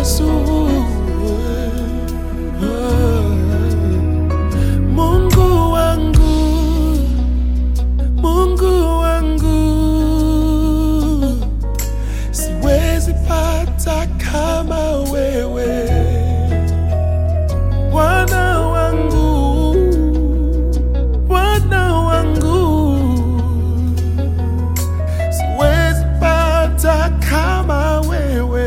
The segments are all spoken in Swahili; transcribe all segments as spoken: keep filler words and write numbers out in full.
Yesu. Mungu wangu, Mungu wangu, siwezi pata kama wewe. Bwana wangu, Bwana wangu, siwezi pata kama wewe.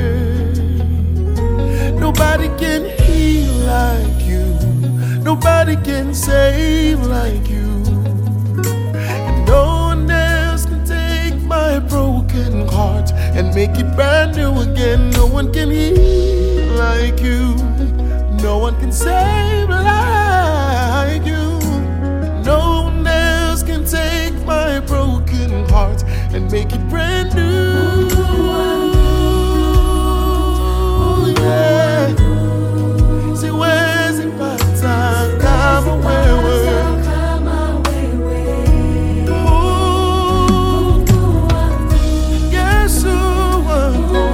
Nobody can heal like you, nobody can save like you, and no one else can take my broken heart and make it brand new again. No one can heal like you, no one can save like you. No one else can take my broken heart and make it brand new. Yeah. Siwezi pata kama wewe. Yesu wangu.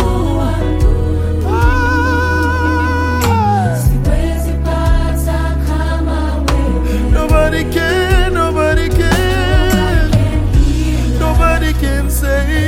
Nobody can, nobody can, nobody can say